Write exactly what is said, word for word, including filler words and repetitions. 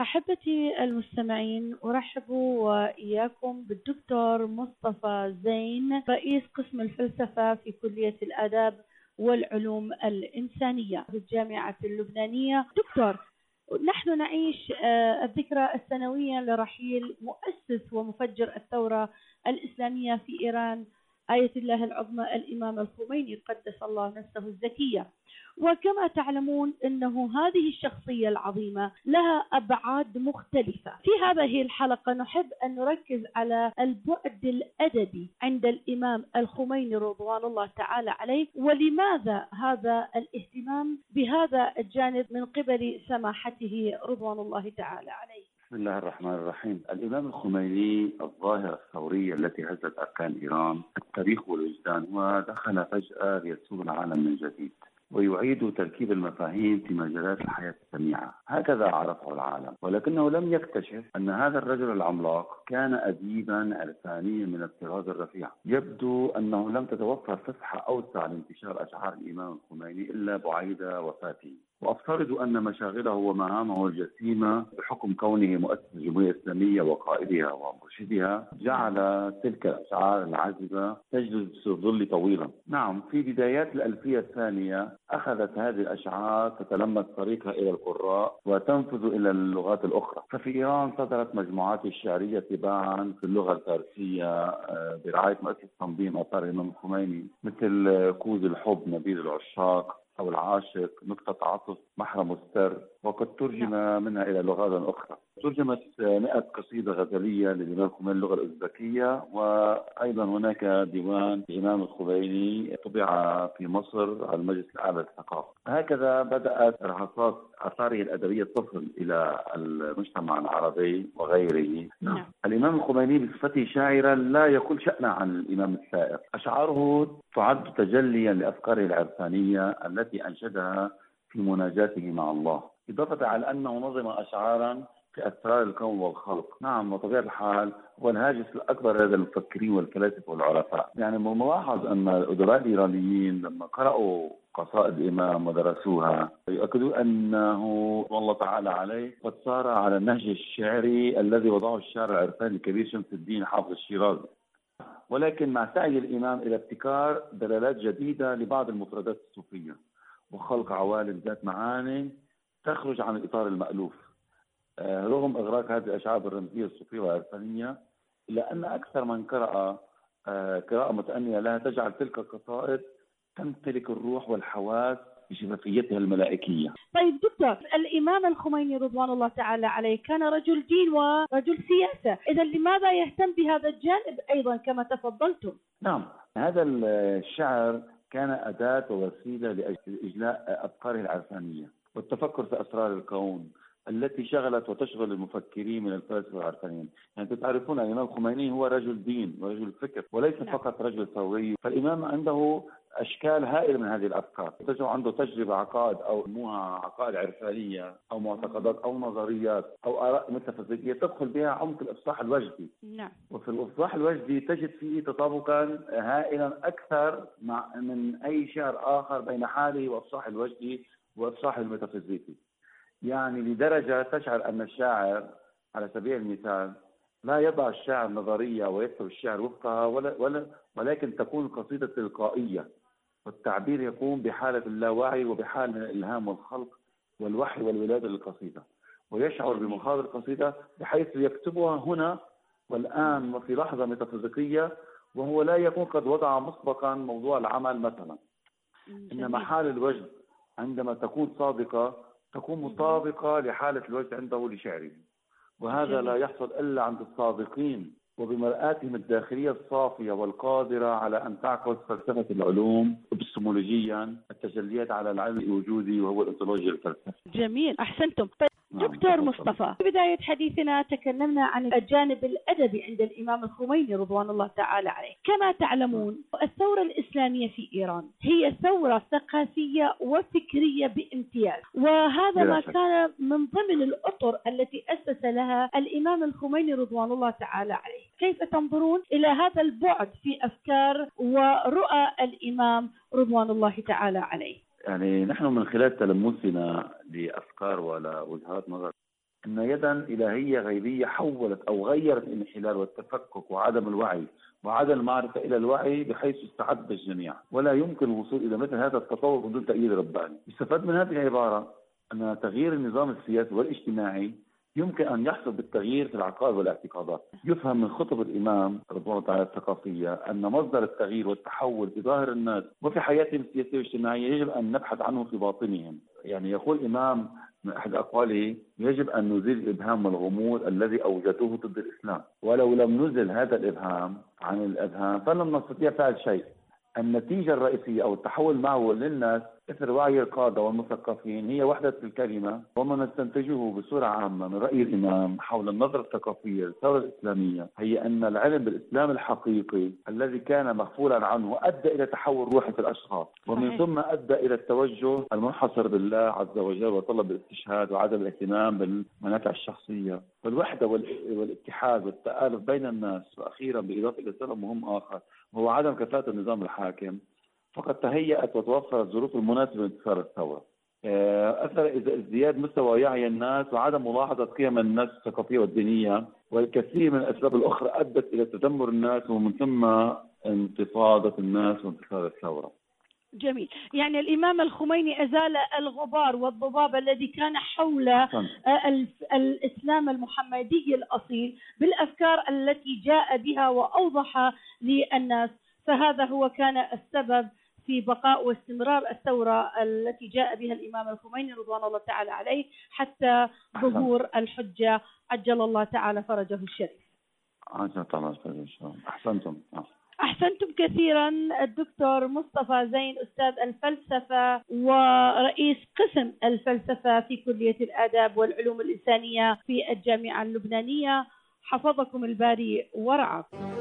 أحبتي المستمعين، أرحب وإياكم بالدكتور مصطفى زين، رئيس قسم الفلسفة في كلية الآداب والعلوم الإنسانية بالجامعة اللبنانية. دكتور، نحن نعيش الذكرى السنوية لرحيل مؤسس ومفجر الثورة الإسلامية في إيران، آية الله العظمى الإمام الخميني قدس الله نفسه الزكية. وكما تعلمون أنه هذه الشخصية العظيمة لها أبعاد مختلفة. في هذه الحلقة نحب أن نركز على البعد الأدبي عند الإمام الخميني رضوان الله تعالى عليه، ولماذا هذا الاهتمام بهذا الجانب من قبل سماحته رضوان الله تعالى عليه. بسم الله الرحمن الرحيم. الإمام الخميني الظاهرة الثورية التي هزت أركان إيران، التاريخ والوجدان، ودخل فجأة ليسوق العالم من جديد ويعيد تركيب المفاهيم في مجالات الحياة السميعة. هكذا عرفه العالم، ولكنه لم يكتشف أن هذا الرجل العملاق كان أديبا عرفانيا من الطراز الرفيع. يبدو أنه لم تتوفر فسحة أوسع لانتشار أشعار الإمام الخميني إلا بعيد وفاته، وأفترض أن مشاغله ومهامه الجسيمة بحكم كونه مؤسس الجمهورية الإسلامية وقائدها ومرشدها جعل تلك الأشعار العذبة تجلس في الظل طويلا. نعم، في بدايات الألفية الثانية أخذت هذه الأشعار تتلمس طريقها إلى القراء وتنفذ إلى اللغات الأخرى. ففي إيران صدرت مجموعات الشعرية تباعا في اللغة الفارسية برعاية مؤسس تنظيم آثار الإمام الخميني، مثل كوز الحب نبيذ العشاق، أو العاشق، نقطة عطف، محرم السر، وقد ترجم منها إلى لغات أخرى. ترجمت مئة قصيدة غزلية للإمام الخميني اللغة الأوزبكية، وأيضا هناك ديوان الإمام الخميني طبع في مصر على المجلس الأعلى للثقافة. هكذا بدأت رهصات آثاره الأدبية تصل إلى المجتمع العربي وغيره. نعم. الإمام الخميني بصفته شاعرا لا يقول شأنا عن الإمام السائر. أشعاره تعد تجليا لأفكاره العرفانية التي أنشدها في مناجاته مع الله، إضافة على أنه نظم أشعارا في أسرار الكون والخلق. نعم، وطبيعة الحال هو الهاجس الأكبر لدى المفكرين والفلاسفة والعرفاء. يعني ملاحظ أن الأدباء الإيرانيين لما قرأوا قصائد الإمام ودرسوها يؤكدون أنه والله تعالى عليه قد صار على النهج الشعري الذي وضعه الشاعر العرفاني الكبير شمس الدين حافظ الشيرازي، ولكن مع سعي الإمام إلى ابتكار دلالات جديدة لبعض المفردات الصوفية وخلق عوالم ذات معاني تخرج عن الإطار المألوف، آه رغم إغراق هذه الأشعار بالرمزية الصوفية والعرفانية، إلا أن أكثر من قرأ آه قراءة متأنية لها تجعل تلك القصائد تمتلك الروح والحواس بشفافيتها الملائكية. طيب دكتور، الإمام الخميني رضوان الله تعالى عليه كان رجل دين ورجل سياسة، إذا لماذا يهتم بهذا الجانب أيضا كما تفضلتم؟ نعم، هذا الشعر كان أداة ووسيلة لإجلاء أفكاره العرفانية والتفكر في أسرار الكون التي شغلت وتشغل المفكرين من الفلاسفة والعرفانيين. يعني تعرفون أن الإمام الخميني هو رجل دين ورجل فكر وليس نعم. فقط رجل ثوري. فالإمام عنده أشكال هائلة من هذه الأفكار، تجد عنده تجربة عقائد أو موها عقائد عرفانية أو معتقدات أو نظريات أو آراء ميتافيزيقية تدخل بها عمق الإفصاح الوجدي. نعم. وفي الإفصاح الوجدي تجد فيه تطابقا هائلا أكثر مع من أي شعر آخر بين حاله وإفصاح الوجدي وإفصاح الميتافيزيقي. يعني لدرجة تشعر أن الشاعر على سبيل المثال لا يضع الشاعر نظرية ويكتب الشعر وفقها ولا ولا ولكن تكون قصيدة تلقائية، والتعبير يقوم بحالة اللاوعي وبحالة الإلهام والخلق والوحي والولادة للقصيدة، ويشعر بمخاض القصيدة بحيث يكتبها هنا والآن وفي لحظة ميتافيزيقية، وهو لا يكون قد وضع مسبقا موضوع العمل مثلا. إنما حال الوجد عندما تكون صادقة تكون مطابقة لحالة الوجد عنده لشعره، وهذا لا يحصل إلا عند الصادقين وبمرآتهم الداخلية الصافية والقادرة على أن تعكس فلسفة العلوم وبستمولوجيا التجليات على العلم الوجودي وهو الأنثولوجيا الفلسفة. جميل، أحسنتم. طيب دكتور مصطفى، في بداية حديثنا تكلمنا عن الجانب الأدبي عند الإمام الخميني رضوان الله تعالى عليه. كما تعلمون الثورة الإسلامية في إيران هي ثورة ثقافية وفكرية بامتياز، وهذا ما كان من ضمن الأطر التي أسس لها الإمام الخميني رضوان الله تعالى عليه. كيف تنظرون إلى هذا البعد في أفكار ورؤى الإمام رضوان الله تعالى عليه؟ يعني نحن من خلال تلمسنا لأفكار ولا وجهات نظر أن يدا إلهية غيبية حولت أو غيرت الانحلال والتفكك وعدم الوعي وعدم المعرفة إلى الوعي بحيث استعد الجميع، ولا يمكن الوصول إلى مثل هذا التطور بدون تأييد رباني. يستفاد من هذه العبارة أن تغيير النظام السياسي والاجتماعي يمكن أن يحصل بالتغيير في العقائد والاعتقادات. يفهم من خطب الإمام رضي الله تعالى الثقافية أن مصدر التغيير والتحول في ظاهر الناس وفي حياتهم السياسية والاجتماعية يجب أن نبحث عنه في باطنهم. يعني يقول الإمام من أحد أقواله: يجب أن نزيل الإبهام والغموض الذي أوجدوه ضد الإسلام، ولو لم نزل هذا الإبهام عن الأذهان فلم نستطيع فعل شيء. النتيجة الرئيسية أو التحول معه للناس إثر وعي القادة والمثقفين هي وحدة الكلمة، وما نستنتجه بصورة عامة من رأي الإمام حول النظرة الثقافية للثورة الإسلامية هي أن العلم بالإسلام الحقيقي الذي كان مغفولا عنه أدى إلى تحول روحي في الأشخاص، ومن ثم أدى إلى التوجه المنحصر بالله عز وجل وطلب الاستشهاد وعدم الاهتمام بالمنافع الشخصية والوحدة والاتحاد والتآلف بين الناس. وأخيرا بالإضافة إلى سبب مهم آخر وهو عدم كفاءة النظام الحاكم، فقد تهيأت وتوفرت الظروف المناسبة لانتصار الثورة. أثر ازدياد مستوى وعي الناس وعدم ملاحظة قيم الناس الثقافية والدينية والكثير من الأسباب الأخرى أدت إلى تدمر الناس ومن ثم انتفاضة الناس وانتصار الثورة. جميل. يعني الإمام الخميني أزال الغبار والضباب الذي كان حول الإسلام المحمدي الأصيل بالأفكار التي جاء بها وأوضح للناس، فهذا هو كان السبب في بقاء واستمرار الثورة التي جاء بها الإمام الخميني رضوان الله تعالى عليه حتى ظهور الحجة عجل الله تعالى فرجه الشريف. عجل الله فرجه الشريف. أحسنتم. أحسنتم كثيرا. الدكتور مصطفى زين أستاذ الفلسفة ورئيس قسم الفلسفة في كلية الآداب والعلوم الإنسانية في الجامعة اللبنانية، حفظكم الباري ورعاكم.